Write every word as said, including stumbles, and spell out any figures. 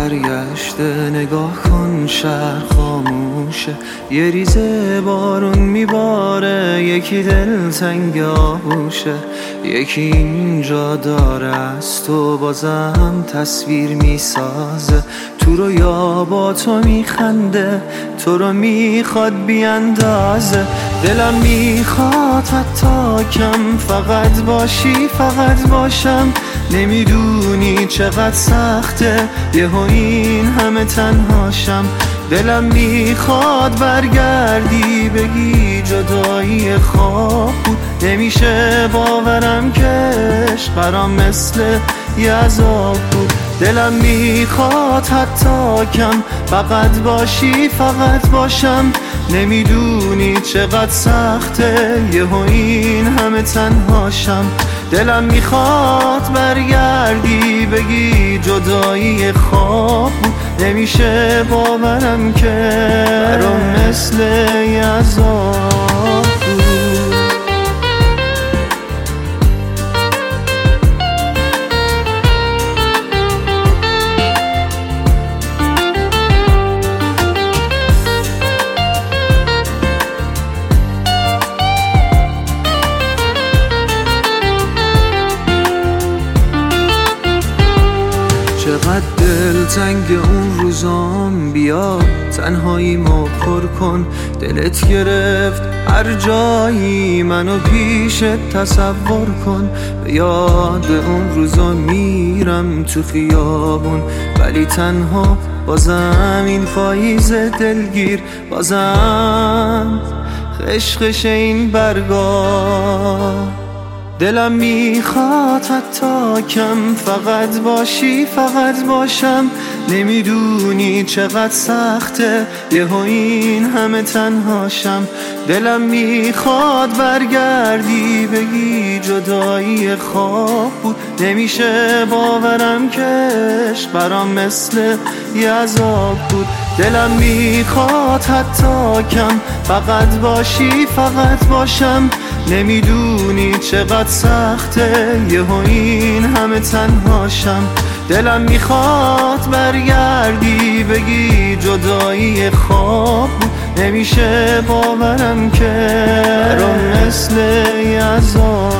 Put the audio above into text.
برگشته، نگاه کن شهر خاموشه، یه ریزه بارون میباره، یکی دلتنگ آغوشه، یکی اینجا داره از تو بازم تصویر میسازه، تو رو یا با تو میخنده، تو رو میخواد بیاندازه. دلم میخواد حتی کم فقط باشی، فقط باشم، نمیدونی چقدر سخته یهو این همه تنهاشم. دلم میخواد برگردی بگی جدایی خواب بود، نمیشه باورم که عشق برام مثل یه عذاب بود. دلم میخواد حتی کم فقط باشی، فقط باشم، نمیدونی چقدر سخته یهو این همه تنهاشم. دلم میخواد برگردی بگی جدایی خواب بود، نمیشه باورم که برام مثل یه عذاب بود. چقدر دلتنگ اون روزام، بیا تنهایی ما پر کن، دلت گرفت هر جایی منو پیشت تصور کن. به یاد اون روزا میرم تو خیابون، ولی تنها بازم این پاییز دلگیر، بازم خشخش این برگا. دلم میخواد حتی کم فقط باشی، فقط باشم، نمیدونی چقدر سخته یهو این همه تنهاشم. دلم میخواد برگردی بگی جدایی خواب بود، نمیشه باورم که عشق برام مثل یه عذاب بود. دلم میخواد حتی کم فقط باشی، فقط باشم، نمیدونی چقدر سخته یهو این همه تنهاشم. دلم میخواد برگردی بگی جدایی خواب بود، نمیشه باورم که برام مثل یه عذاب